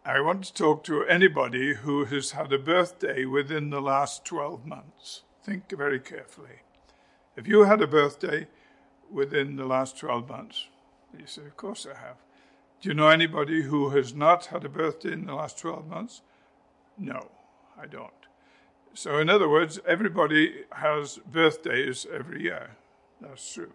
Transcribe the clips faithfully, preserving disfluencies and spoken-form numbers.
I want to talk to anybody who has had a birthday within the last twelve months. Think very carefully. If you had a birthday within the last twelve months, you say, of course I have. Do you know anybody who has not had a birthday in the last twelve months? No, I don't. So in other words, everybody has birthdays every year. That's true.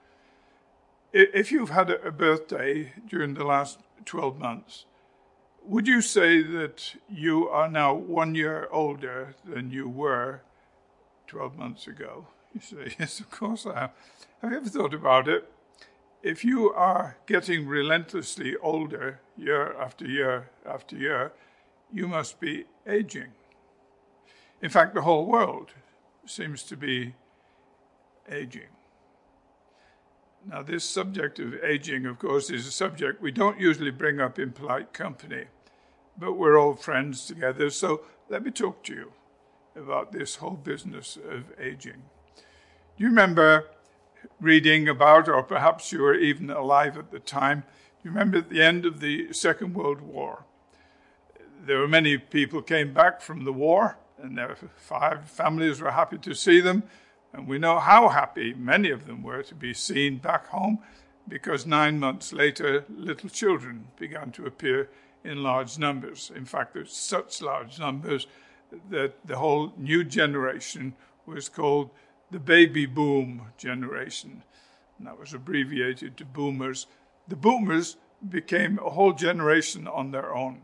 If you've had a birthday during the last twelve months, would you say that you are now one year older than you were twelve months ago? You say, yes, of course I am. Have you ever thought about it? If you are getting relentlessly older year after year after year, you must be aging. In fact, the whole world seems to be aging. Now, this subject of aging, of course, is a subject we don't usually bring up in polite company, but we're all friends together, so let me talk to you about this whole business of aging. Do you remember reading about, or perhaps you were even alive at the time, do you remember at the end of the Second World War? There were many people came back from the war, and their five families were happy to see them. And we know how happy many of them were to be seen back home, because nine months later, little children began to appear in large numbers. In fact, there's such large numbers that the whole new generation was called the baby boom generation. And that was abbreviated to boomers. The boomers became a whole generation on their own.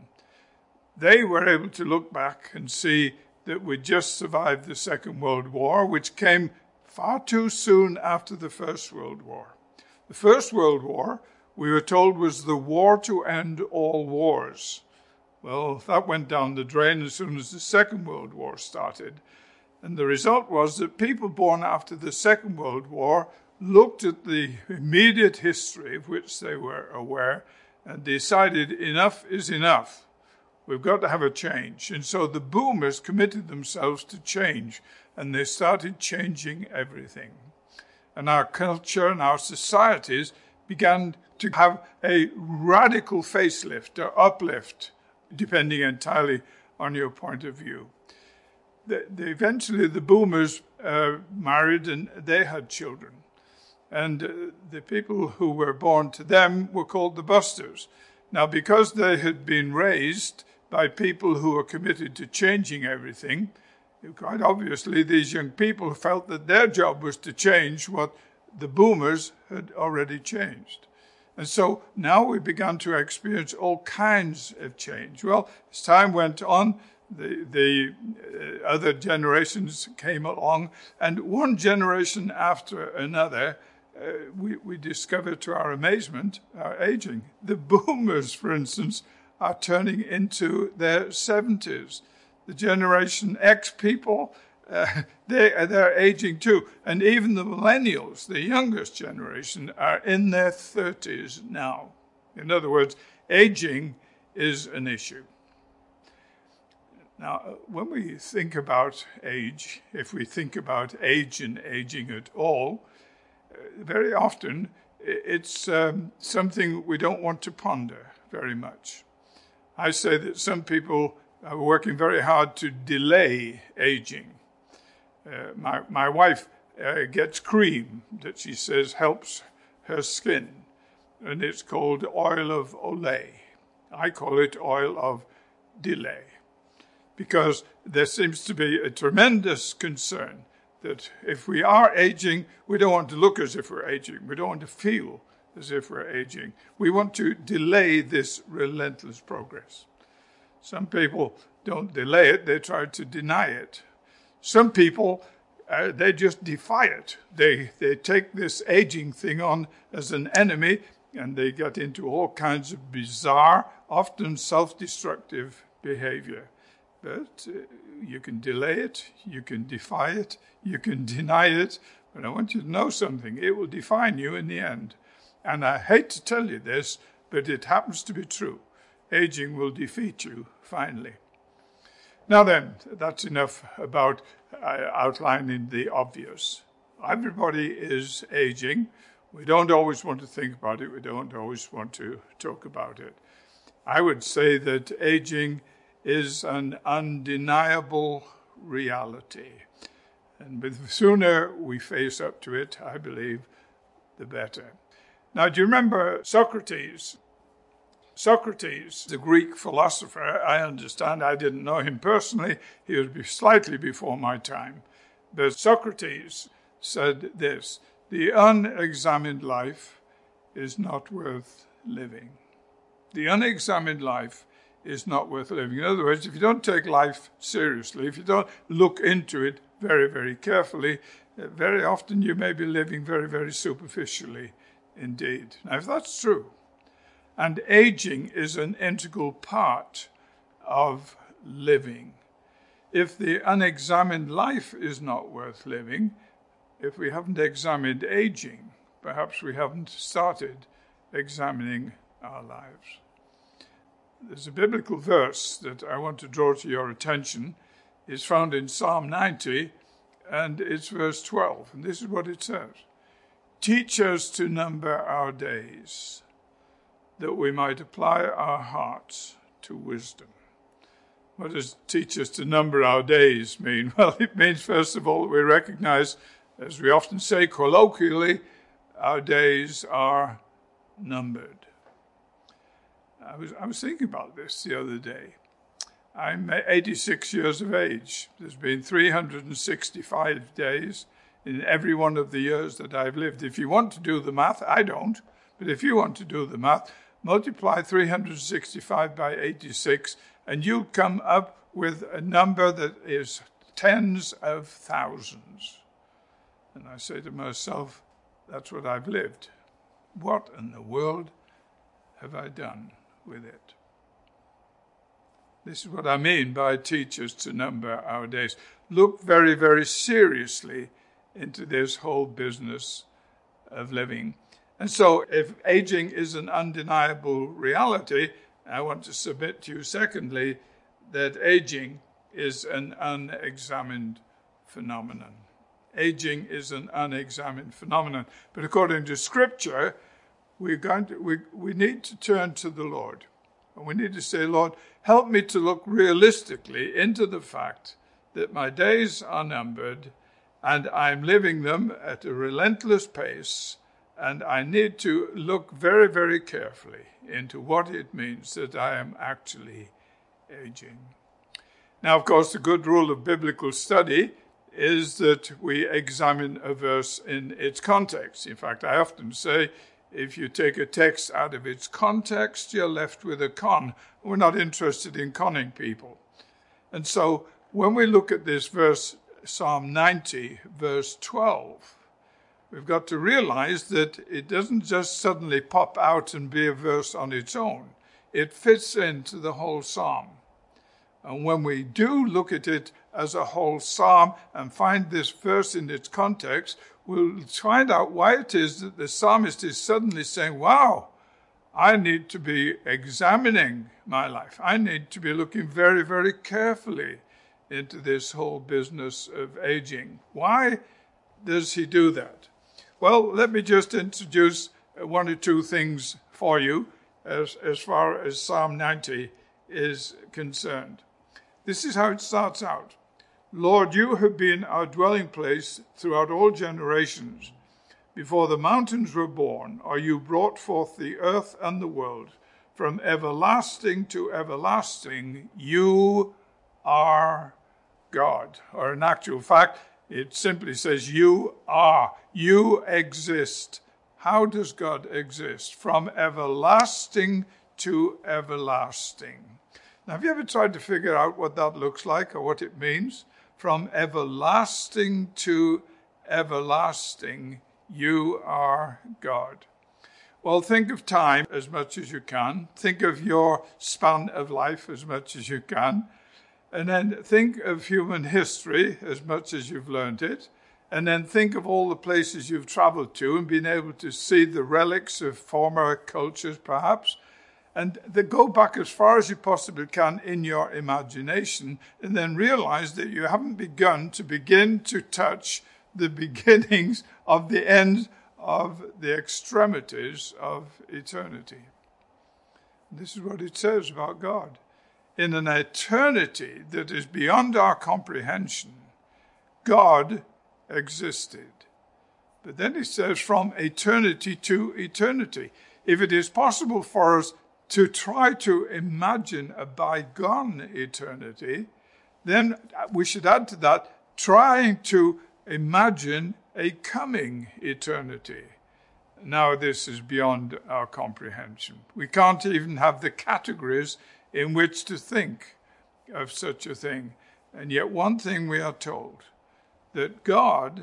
They were able to look back and see that we just survived the Second World War, which came far too soon after the First World War. The First World War, we were told, was the war to end all wars. Well, that went down the drain as soon as the Second World War started. And the result was that people born after the Second World War looked at the immediate history of which they were aware and decided enough is enough. We've got to have a change. And so the boomers committed themselves to change, and they started changing everything. And our culture and our societies began to have a radical facelift or uplift, depending entirely on your point of view. The, the, eventually, the boomers uh, married, and they had children. And uh, the people who were born to them were called the busters. Now, because they had been raised by people who were committed to changing everything, quite obviously these young people felt that their job was to change what the boomers had already changed. And so now we began to experience all kinds of change. Well, as time went on, the, the uh, other generations came along, and one generation after another, uh, we, we discovered to our amazement, our aging. The boomers, for instance, are turning into their seventies. The Generation X people, uh, they, they're aging too. And even the millennials, the youngest generation, are in their thirties now. In other words, aging is an issue. Now, when we think about age, if we think about age and aging at all, uh, very often it's um, something we don't want to ponder very much. I say that some people are working very hard to delay aging. Uh, my, my wife uh, gets cream that she says helps her skin, and it's called oil of Olay. I call it oil of delay, because there seems to be a tremendous concern that if we are aging, we don't want to look as if we're aging. We don't want to feel as if we're aging. We want to delay this relentless progress. Some people don't delay it, they try to deny it. Some people, uh, they just defy it. They, they take this aging thing on as an enemy, and they get into all kinds of bizarre, often self-destructive behavior. But uh, you can delay it, you can defy it, you can deny it, but I want you to know something. It will define you in the end. And I hate to tell you this, but it happens to be true. Aging will defeat you, finally. Now then, that's enough about uh, outlining the obvious. Everybody is aging. We don't always want to think about it. We don't always want to talk about it. I would say that aging is an undeniable reality. And the sooner we face up to it, I believe, the better. Now, do you remember Socrates? Socrates, the Greek philosopher, I understand, I didn't know him personally. He was slightly before my time. But Socrates said this: the unexamined life is not worth living. The unexamined life is not worth living. In other words, if you don't take life seriously, if you don't look into it very, very carefully, very often you may be living very, very superficially indeed. Now, if that's true, and aging is an integral part of living, if the unexamined life is not worth living, if we haven't examined aging, perhaps we haven't started examining our lives. There's a biblical verse that I want to draw to your attention. It's found in Psalm ninety, and it's verse twelve. And this is what it says: teach us to number our days, that we might apply our hearts to wisdom. What does teach us to number our days mean? Well, it means, first of all, we recognize, as we often say colloquially, our days are numbered. I was, I was thinking about this the other day. I'm eighty-six years of age. There's been three hundred sixty-five days in every one of the years that I've lived. If you want to do the math, I don't, but if you want to do the math, multiply three hundred sixty-five by eighty-six, and you'll come up with a number that is tens of thousands. And I say to myself, that's what I've lived. What in the world have I done with it? This is what I mean by teach us to number our days. Look very, very seriously into this whole business of living. And so if aging is an undeniable reality, I want to submit to you, secondly, that aging is an unexamined phenomenon. Aging is an unexamined phenomenon. But according to Scripture, we're going to, we, we need to turn to the Lord. And we need to say, Lord, help me to look realistically into the fact that my days are numbered and I'm living them at a relentless pace, and I need to look very, very carefully into what it means that I am actually aging. Now, of course, the good rule of biblical study is that we examine a verse in its context. In fact, I often say, if you take a text out of its context, you're left with a con. We're not interested in conning people. And so when we look at this verse, Psalm ninety, verse twelve, we've got to realize that it doesn't just suddenly pop out and be a verse on its own. It fits into the whole psalm. And when we do look at it as a whole psalm and find this verse in its context, we'll find out why it is that the psalmist is suddenly saying, wow, I need to be examining my life. I need to be looking very, very carefully into this whole business of aging. Why does he do that? Well, let me just introduce one or two things for you as, as far as Psalm ninety is concerned. This is how it starts out. Lord, you have been our dwelling place throughout all generations. Before the mountains were born, or you brought forth the earth and the world, from everlasting to everlasting, you are God. Or in actual fact, it simply says you are. You exist. How does God exist? From everlasting to everlasting. Now, have you ever tried to figure out what that looks like or what it means? From everlasting to everlasting, you are God. Well, think of time as much as you can. Think of your span of life as much as you can. And then think of human history as much as you've learned it. And then think of all the places you've traveled to and been able to see the relics of former cultures, perhaps. And then go back as far as you possibly can in your imagination, and then realize that you haven't begun to begin to touch the beginnings of the end of the extremities of eternity. This is what it says about God. In an eternity that is beyond our comprehension, God existed. But then it says from eternity to eternity. If it is possible for us to try to imagine a bygone eternity, then we should add to that trying to imagine a coming eternity. Now this is beyond our comprehension. We can't even have the categories in which to think of such a thing. And yet one thing we are told, that God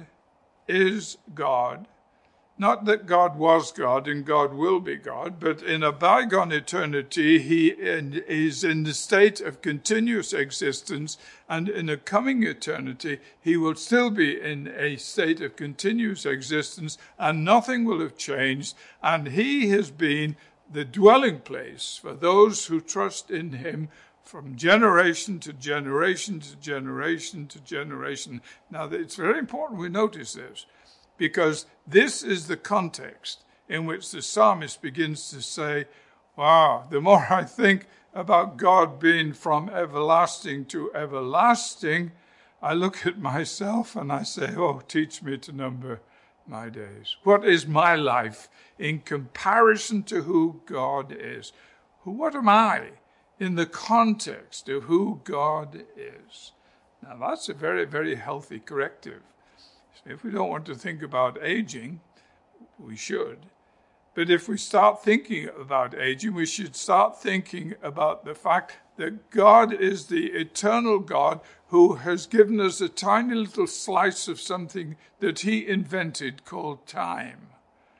is God. Not that God was God and God will be God, but in a bygone eternity, he is in the state of continuous existence, and in a coming eternity, he will still be in a state of continuous existence, and nothing will have changed, and he has been the dwelling place for those who trust in him from generation to generation to generation to generation. Now, it's very important we notice this, because this is the context in which the psalmist begins to say, wow, the more I think about God being from everlasting to everlasting, I look at myself and I say, oh, teach me to number my days. What is my life in comparison to who God is? What am I in the context of who God is? Now, that's a very, very healthy corrective. If we don't want to think about aging, we should. But if we start thinking about aging, we should start thinking about the fact that God is the eternal God who has given us a tiny little slice of something that he invented called time.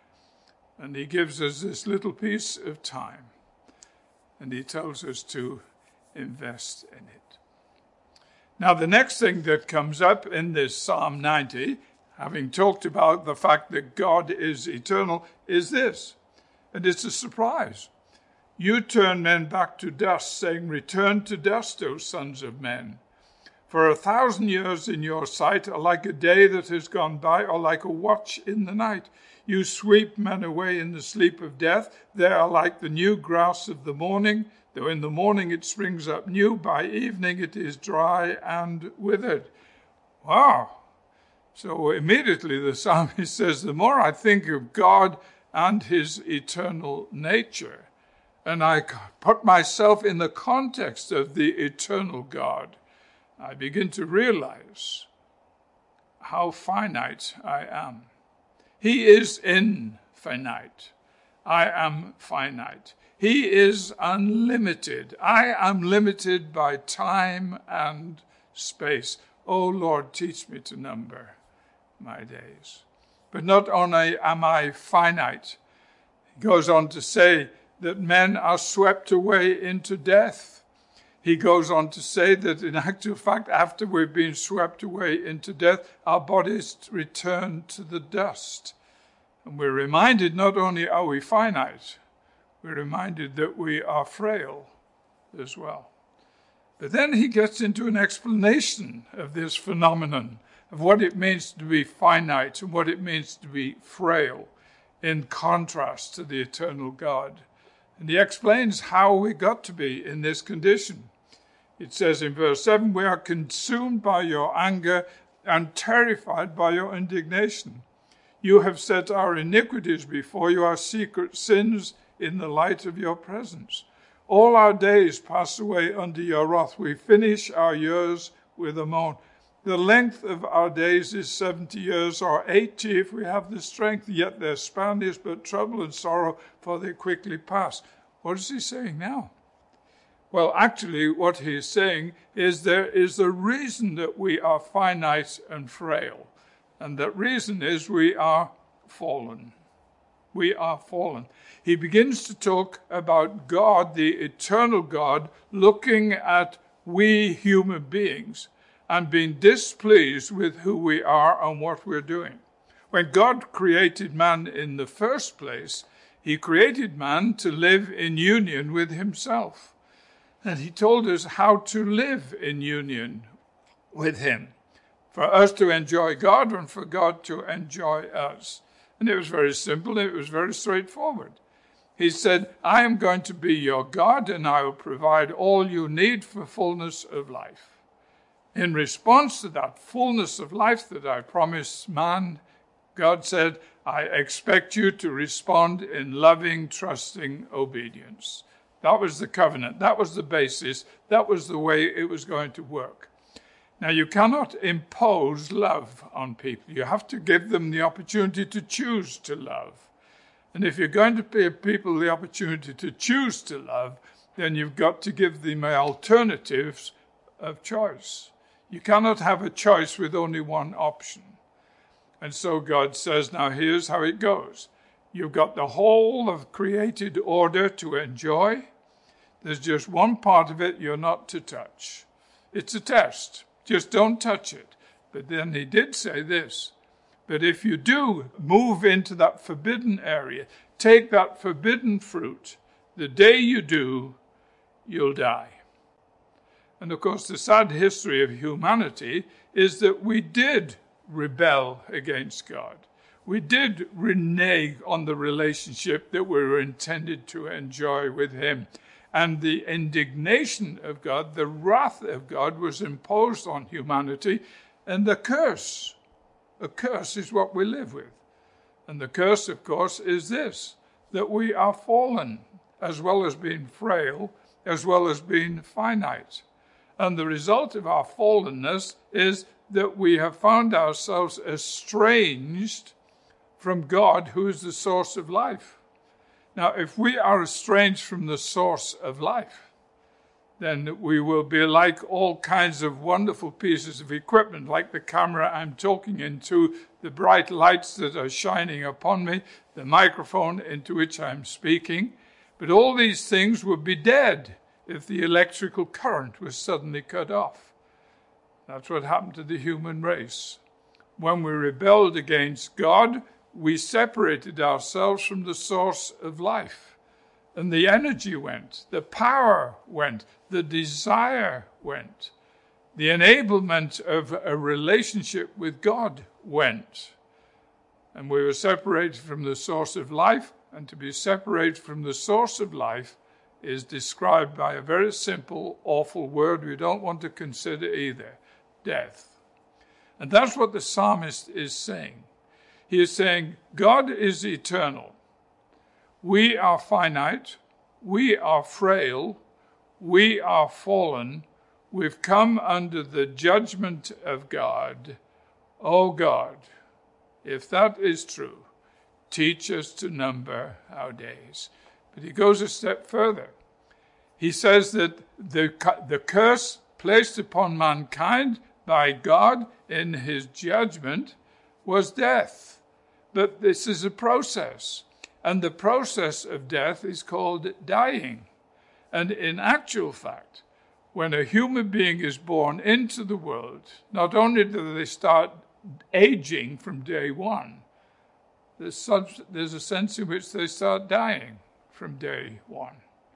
And he gives us this little piece of time. And he tells us to invest in it. Now, the next thing that comes up in this Psalm ninety, having talked about the fact that God is eternal, is this. And it's a surprise. You turn men back to dust, saying, return to dust, O sons of men. For a thousand years in your sight are like a day that has gone by, or like a watch in the night. You sweep men away in the sleep of death. They are like the new grass of the morning. Though in the morning it springs up new, by evening it is dry and withered. Wow. So immediately the psalmist says, the more I think of God and his eternal nature, and I put myself in the context of the eternal God, I begin to realize how finite I am. He is infinite. I am finite. He is unlimited. I am limited by time and space. Oh Lord, teach me to number my days. But not only am I finite, he goes on to say that men are swept away into death. He goes on to say that in actual fact, after we've been swept away into death, our bodies return to the dust. And we're reminded not only are we finite, we're reminded that we are frail as well. But then he gets into an explanation of this phenomenon, of what it means to be finite and what it means to be frail, in contrast to the eternal God. And he explains how we got to be in this condition. It says in verse seven, we are consumed by your anger and terrified by your indignation. You have set our iniquities before you, our secret sins in the light of your presence. All our days pass away under your wrath. We finish our years with a moan. The length of our days is seventy years, or eighty if we have the strength, yet their span is but trouble and sorrow, for they quickly pass. What is he saying now? Well, actually, what he is saying is there is a reason that we are finite and frail. And that reason is we are fallen. We are fallen. He begins to talk about God, the eternal God, looking at we human beings and being displeased with who we are and what we're doing. When God created man in the first place, he created man to live in union with himself. And he told us how to live in union with him, for us to enjoy God and for God to enjoy us. And it was very simple. It was very straightforward. He said, I am going to be your God, and I will provide all you need for fullness of life. In response to that fullness of life that I promised man, God said, I expect you to respond in loving, trusting obedience. That was the covenant. That was the basis. That was the way it was going to work. Now, you cannot impose love on people. You have to give them the opportunity to choose to love. And if you're going to give people the opportunity to choose to love, then you've got to give them alternatives of choice. You cannot have a choice with only one option. And so God says, now here's how it goes. You've got the whole of created order to enjoy. There's just one part of it you're not to touch. It's a test. Just don't touch it. But then he did say this. But if you do move into that forbidden area, take that forbidden fruit, the day you do, you'll die. And of course, the sad history of humanity is that we did rebel against God. We did renege on the relationship that we were intended to enjoy with him. And the indignation of God, the wrath of God was imposed on humanity, and the curse. A curse is what we live with. And the curse, of course, is this, that we are fallen, as well as being frail, as well as being finite. And the result of our fallenness is that we have found ourselves estranged from God, who is the source of life. Now, if we are estranged from the source of life, then we will be like all kinds of wonderful pieces of equipment, like the camera I'm talking into, the bright lights that are shining upon me, the microphone into which I'm speaking. But all these things would be dead if the electrical current was suddenly cut off. That's what happened to the human race. When we rebelled against God, we separated ourselves from the source of life. And the energy went, the power went, the desire went. The enablement of a relationship with God went. And we were separated from the source of life, and to be separated from the source of life is described by a very simple, awful word we don't want to consider either, death. And that's what the psalmist is saying. He is saying, God is eternal. We are finite. We are frail. We are fallen. We've come under the judgment of God. Oh God, if that is true, teach us to number our days. But he goes a step further. He says that the, the curse placed upon mankind by God in his judgment was death. But this is a process. And the process of death is called dying. And in actual fact, when a human being is born into the world, not only do they start aging from day one, there's, such, there's a sense in which they start dying from day one.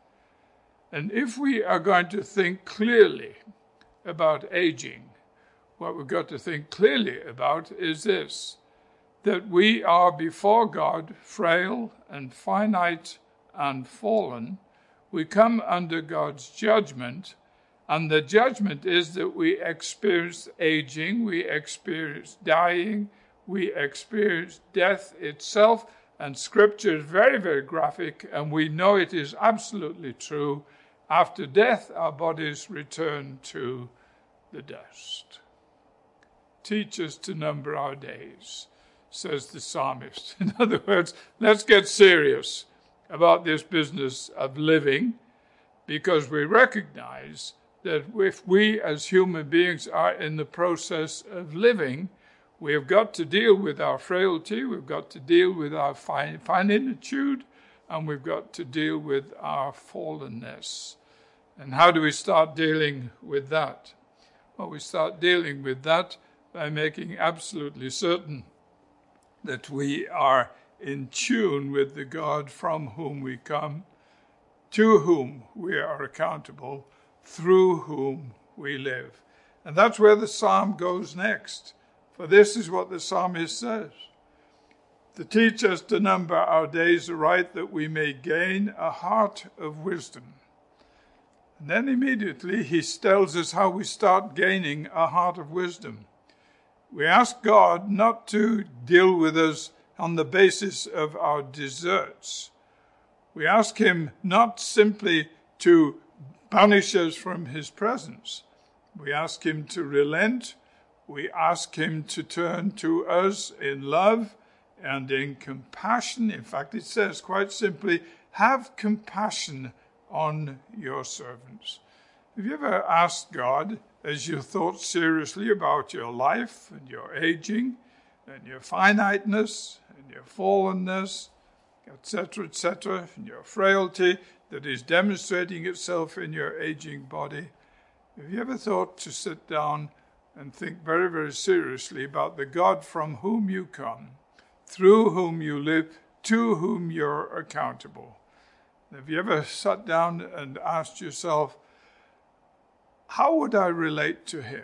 And if we are going to think clearly about aging, what we've got to think clearly about is this, that we are before God frail and finite and fallen. We come under God's judgment, and the judgment is that we experience aging, we experience dying, we experience death itself, and Scripture is very, very graphic, and we know it is absolutely true. After death, our bodies return to the dust. Teach us to number our days, says the psalmist. In other words, let's get serious about this business of living, because we recognize that if we as human beings are in the process of living, we have got to deal with our frailty, we've got to deal with our finitude, and we've got to deal with our fallenness. And how do we start dealing with that? Well, we start dealing with that by making absolutely certain that we are in tune with the God from whom we come, to whom we are accountable, through whom we live. And that's where the psalm goes next. For this is what the psalmist says. to teach us to number our days aright, that we may gain a heart of wisdom. And then immediately he tells us how we start gaining a heart of wisdom. We ask God not to deal with us on the basis of our deserts. We ask him not simply to banish us from his presence. We ask him to relent. We ask him to turn to us in love and in compassion. In fact, it says quite simply, have compassion on your servants. Have you ever asked God, as you thought seriously about your life and your aging and your finiteness and your fallenness, et cetera, et cetera, and your frailty that is demonstrating itself in your aging body, have you ever thought to sit down and think very, very seriously about the God from whom you come, through whom you live, to whom you're accountable? Have you ever sat down and asked yourself, how would I relate to him?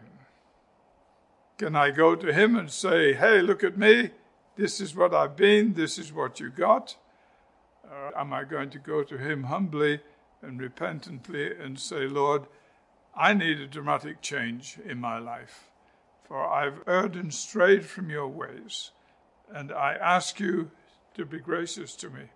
Can I go to him and say, hey, look at me, this is what I've been, this is what you got? Or am I going to go to him humbly and repentantly and say, Lord, I need a dramatic change in my life, for I've erred and strayed from your ways, and I ask you to be gracious to me.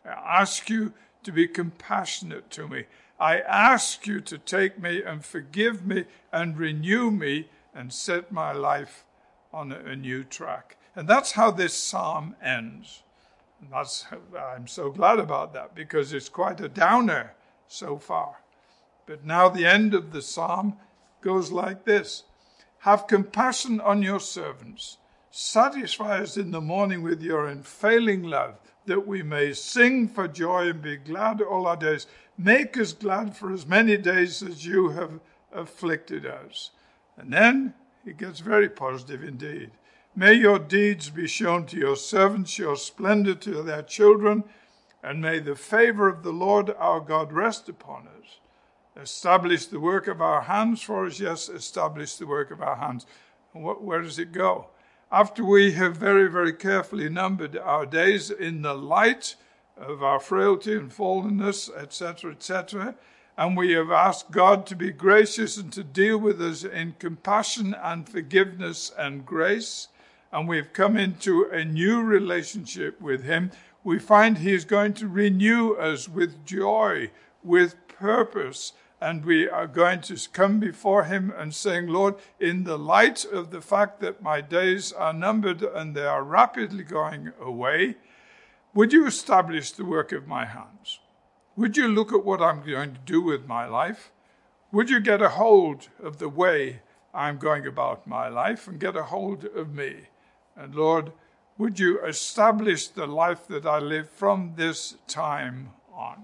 I ask you to be compassionate to me. I ask you to take me and forgive me and renew me and set my life on a new track. And that's how this psalm ends. And that's, I'm so glad about that, because it's quite a downer so far. But now the end of the psalm goes like this. Have compassion on your servants. Satisfy us in the morning with your unfailing love, that we may sing for joy and be glad all our days. Make us glad for as many days as you have afflicted us. And then it gets very positive indeed. May your deeds be shown to your servants, your splendor to their children, and may the favor of the Lord our God rest upon us. Establish the work of our hands for us. Yes, establish the work of our hands. And what, where does it go? After we have very, very carefully numbered our days in the light of our frailty and fallenness, et cetera, et cetera, and we have asked God to be gracious and to deal with us in compassion and forgiveness and grace, and we've come into a new relationship with him, we find he is going to renew us with joy, with purpose, and we are going to come before him and saying, Lord, in the light of the fact that my days are numbered and they are rapidly going away, would you establish the work of my hands? Would you look at what I'm going to do with my life? Would you get a hold of the way I'm going about my life and get a hold of me? And Lord, would you establish the life that I live from this time on?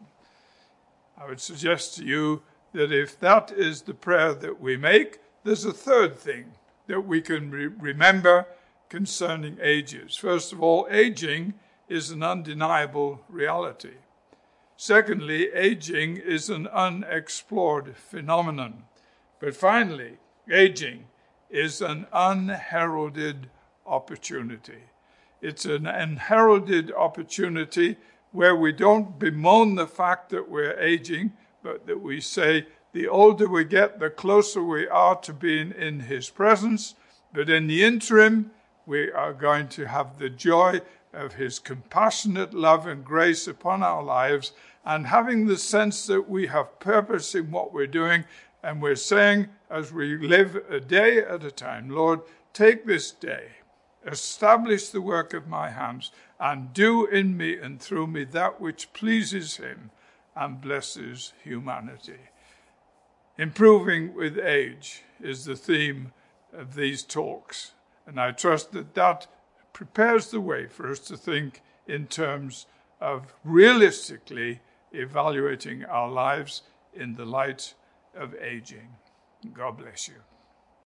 I would suggest to you that if that is the prayer that we make, there's a third thing that we can re- remember concerning ages. First of all, aging is an undeniable reality. Secondly, aging is an unexplored phenomenon. But finally, aging is an unheralded opportunity. It's an unheralded opportunity where we don't bemoan the fact that we're aging, but that we say the older we get, the closer we are to being in his presence. But in the interim, we are going to have the joy of his compassionate love and grace upon our lives, and having the sense that we have purpose in what we're doing, and we're saying as we live a day at a time, Lord, take this day, establish the work of my hands, and do in me and through me that which pleases him and blesses humanity. Improving with age is the theme of these talks, and I trust that that prepares the way for us to think in terms of realistically evaluating our lives in the light of aging. God bless you.